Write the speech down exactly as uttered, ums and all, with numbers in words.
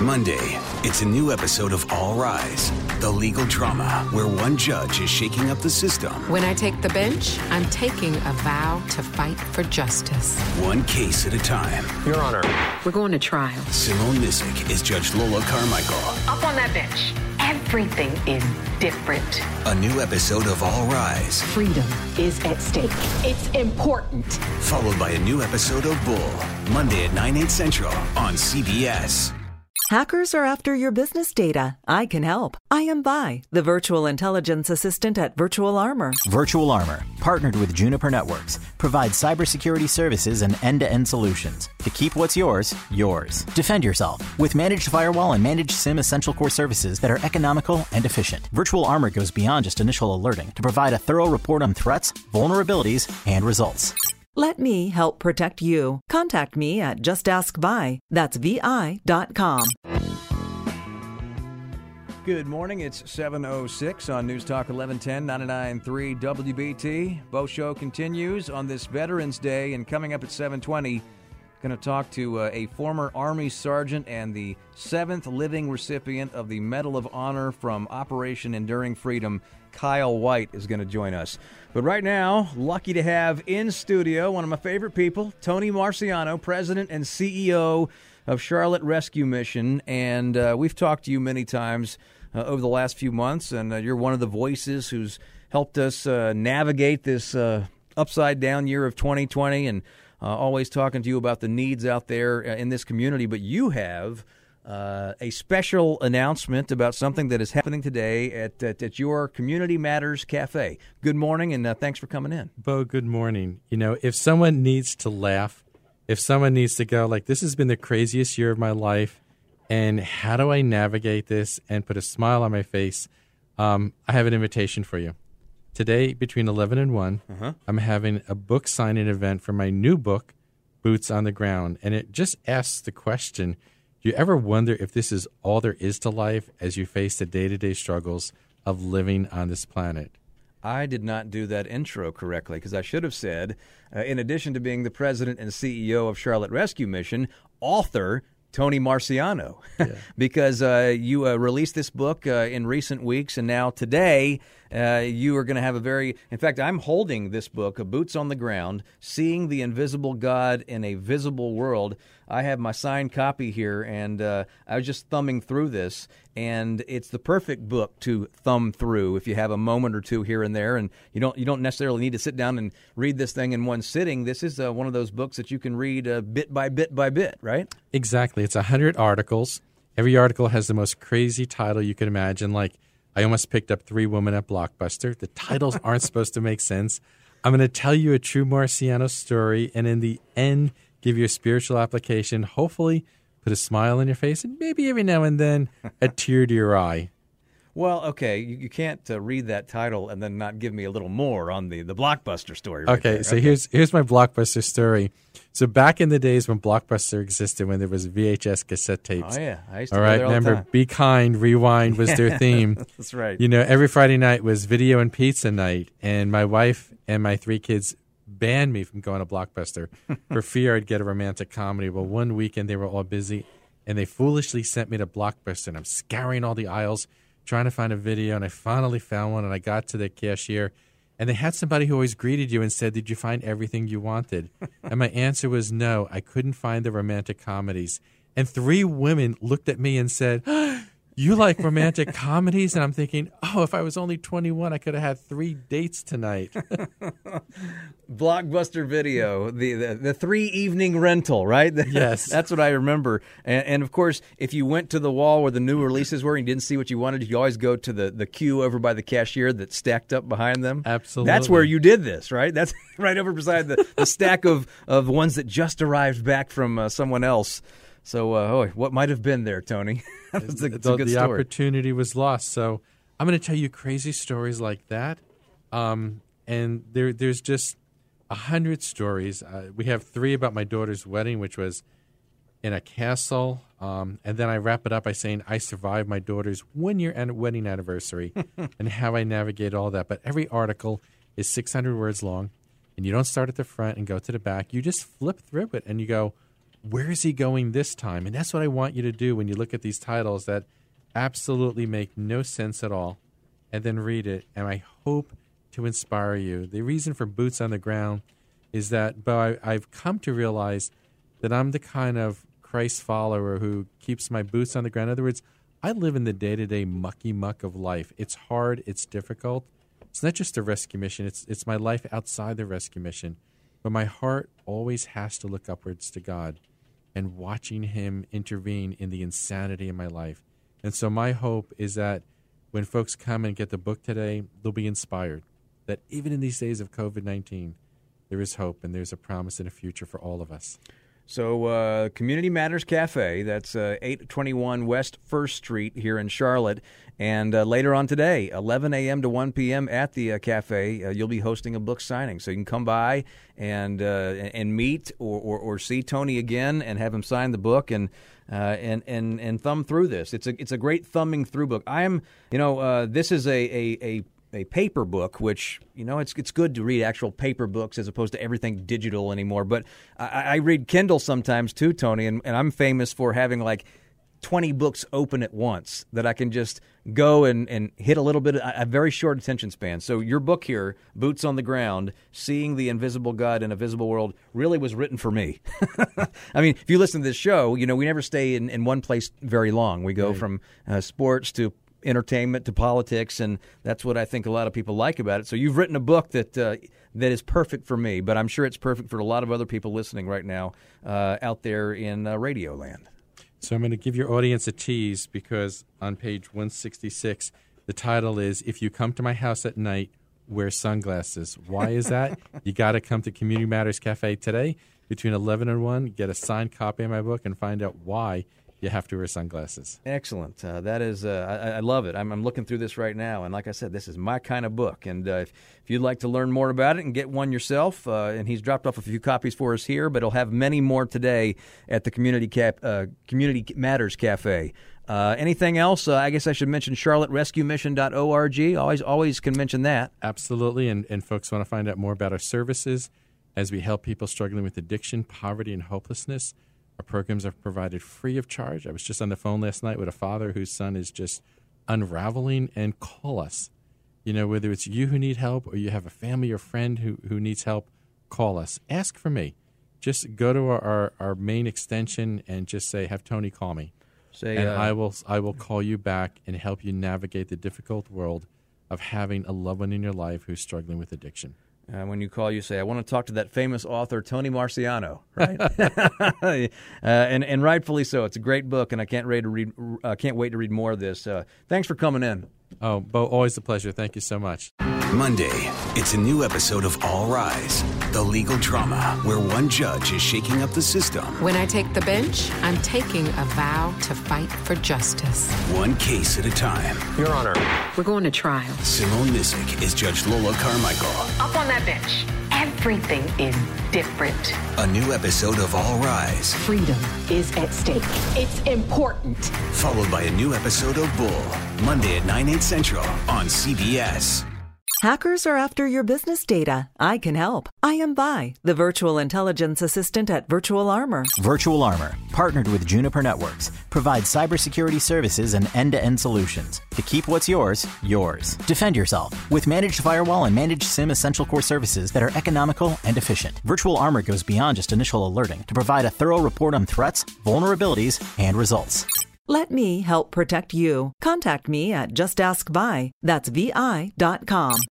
Monday, it's a new episode of All Rise, the legal drama where one judge is shaking up the system. When I take the bench, I'm taking a vow to fight for justice. One case at a time. Your Honor. We're going to trial. Simone Missick is Judge Lola Carmichael. Up on that bench. Everything is different. A new episode of All Rise. Freedom is at stake. It's important. Followed by a new episode of Bull. Monday at nine, eight central on C B S. Hackers are after your business data. I can help. I am Vi, the virtual intelligence assistant at Virtual Armor. Virtual Armor, partnered with Juniper Networks, provides cybersecurity services and end-to-end solutions to keep what's yours, yours. Defend yourself with managed firewall and managed SIEM essential core services that are economical and efficient. Virtual Armor goes beyond just initial alerting to provide a thorough report on threats, vulnerabilities, and results. Let me help protect you. Contact me at just ask vi. That's V I dot com. Good morning. It's seven oh six on News Talk eleven ten, ninety-nine point three W B T. Bo Show continues on this Veterans Day, and coming up at seven twenty, going to talk to uh, a former Army sergeant and the seventh living recipient of the Medal of Honor from Operation Enduring Freedom. Kyle White is going to join us. But right now, lucky to have in studio one of my favorite people, Tony Marciano, President and C E O of Charlotte Rescue Mission. And uh, we've talked to you many times uh, over the last few months, and uh, you're one of the voices who's helped us uh, navigate this uh, upside-down year of twenty twenty, and uh, always talking to you about the needs out there in this community. But you have Uh, a special announcement about something that is happening today at, at, at your Community Matters Cafe. Good morning, and uh, thanks for coming in. Bo, good morning. You know, if someone needs to laugh, if someone needs to go, like, this has been the craziest year of my life, and how do I navigate this and put a smile on my face, um, I have an invitation for you. Today, between eleven and one, uh-huh. I'm having a book signing event for my new book, Boots on the Ground, and it just asks the question, do you ever wonder if this is all there is to life as you face the day-to-day struggles of living on this planet? I did not do that intro correctly because I should have said, uh, in addition to being the president and C E O of Charlotte Rescue Mission, author Tony Marciano, yeah. because uh, you uh, released this book uh, in recent weeks, and now today uh, you are going to have a very, in fact, I'm holding this book, Boots on the Ground, Seeing the Invisible God in a Visible World. I have my signed copy here, and uh, I was just thumbing through this, and it's the perfect book to thumb through if you have a moment or two here and there, and you don't you don't necessarily need to sit down and read this thing in one sitting. This is uh, one of those books that you can read uh, bit by bit by bit, right? Exactly. It's one hundred articles. Every article has the most crazy title you can imagine. Like, I almost picked up Three Women at Blockbuster. The titles aren't supposed to make sense. I'm going to tell you a true Marciano story, and in the end, give you a spiritual application, hopefully put a smile on your face, and maybe every now and then a tear to your eye. Well, okay, you, you can't uh, read that title and then not give me a little more on the, the Blockbuster story. Right okay, there. so okay. here's here's my Blockbuster story. So back in the days when Blockbuster existed, when there was V H S cassette tapes. Oh, yeah. I used to all go right, there all remember, the time. Be Kind, Rewind was their theme. That's right. You know, every Friday night was video and pizza night, and my wife and my three kids banned me from going to Blockbuster for fear I'd get a romantic comedy. Well, one weekend they were all busy, and they foolishly sent me to Blockbuster, and I'm scouring all the aisles trying to find a video, and I finally found one, and I got to the cashier, and they had somebody who always greeted you and said, did you find everything you wanted? And my answer was no, I couldn't find the romantic comedies. And three women looked at me and said, you like romantic comedies? And I'm thinking, oh, if I was only twenty-one, I could have had three dates tonight. Blockbuster Video, the, the the three evening rental, right? Yes. That's what I remember. And, and of course, if you went to the wall where the new releases were and you didn't see what you wanted, you always go to the, the queue over by the cashier that's stacked up behind them. Absolutely. That's where you did this, right? That's right over beside the, the stack of, of ones that just arrived back from uh, someone else. So, uh, oh, what might have been there, Tony? That's a, that's the a good the story. Opportunity was lost. So I'm going to tell you crazy stories like that. Um, and there, there's just a hundred stories. Uh, we have three about my daughter's wedding, which was in a castle. Um, and then I wrap it up by saying I survived my daughter's one-year an- wedding anniversary and how I navigate all that. But every article is six hundred words long, and you don't start at the front and go to the back. You just flip through it, and you go, where is he going this time? And that's what I want you to do when you look at these titles that absolutely make no sense at all, and then read it. And I hope to inspire you. The reason for Boots on the Ground is that, but I, I've come to realize that I'm the kind of Christ follower who keeps my boots on the ground. In other words, I live in the day-to-day mucky muck of life. It's hard. It's difficult. It's not just a rescue mission. It's it's my life outside the rescue mission. But my heart always has to look upwards to God and watching him intervene in the insanity in my life. And so my hope is that when folks come and get the book today, they'll be inspired that even in these days of covid nineteen, there is hope and there's a promise and a future for all of us. So uh, Community Matters Cafe, that's uh, eight twenty-one West First Street here in Charlotte. And uh, later on today, eleven a.m. to one p.m. at the uh, cafe, uh, you'll be hosting a book signing. So you can come by and uh, and meet or, or, or see Tony again and have him sign the book and uh, and, and and thumb through this. It's a it's a great thumbing through book. I am, you know, uh, this is a a, a a paper book, which, you know, it's it's good to read actual paper books as opposed to everything digital anymore. But I, I read Kindle sometimes too, Tony, and, and I'm famous for having like twenty books open at once that I can just go and, and hit a little bit, a, a very short attention span. So your book here, Boots on the Ground, Seeing the Invisible God in a Visible World, really was written for me. I mean, if you listen to this show, you know, we never stay in, in one place very long. We go right. from uh, sports to entertainment to politics, and that's what I think a lot of people like about it. So you've written a book that uh, that is perfect for me, but I'm sure it's perfect for a lot of other people listening right now uh, out there in uh, radio land. So I'm going to give your audience a tease because on page one sixty-six, the title is, If You Come to My House at Night, Wear Sunglasses. Why is that? You got to come to Community Matters Cafe today between eleven and one, get a signed copy of my book, and find out why you have to wear sunglasses. Excellent. Uh, that is, uh, I, I love it. I'm, I'm looking through this right now, and like I said, this is my kind of book. And uh, if, if you'd like to learn more about it and get one yourself, uh, and he's dropped off a few copies for us here, but he'll have many more today at the Community Cap, uh, Community Matters Cafe. Uh, anything else? Uh, I guess I should mention charlotte rescue mission dot org. Always, always can mention that. Absolutely, and, and folks want to find out more about our services as we help people struggling with addiction, poverty, and hopelessness. Our programs are provided free of charge. I was just on the phone last night with a father whose son is just unraveling, and call us. You know, whether it's you who need help or you have a family or friend who, who needs help, call us. Ask for me. Just go to our, our, our main extension and just say, have Tony call me. Say, and uh, I will I will call you back and help you navigate the difficult world of having a loved one in your life who's struggling with addiction. Uh, when you call, you say, I want to talk to that famous author, Tony Marciano, right? uh, and, and rightfully so. It's a great book, and I can't wait to read, uh, can't wait to read more of this. Uh, thanks for coming in. Oh, Bo, always a pleasure. Thank you so much. Monday, it's a new episode of All Rise, the legal drama where one judge is shaking up the system. When I take the bench, I'm taking a vow to fight for justice. One case at a time. Your Honor. We're going to trial. Simone Missick is Judge Lola Carmichael. Up on that bench. Everything is different. A new episode of All Rise. Freedom is at stake. It's important. Followed by a new episode of Bull. Monday at nine, eight Central on C B S. Hackers are after your business data. I can help. I am Vi, the virtual intelligence assistant at Virtual Armor. Virtual Armor, partnered with Juniper Networks, provides cybersecurity services and end-to-end solutions to keep what's yours, yours. Defend yourself with managed firewall and managed SIEM essential core services that are economical and efficient. Virtual Armor goes beyond just initial alerting to provide a thorough report on threats, vulnerabilities, and results. Let me help protect you. Contact me at just ask vi. That's V I dot com.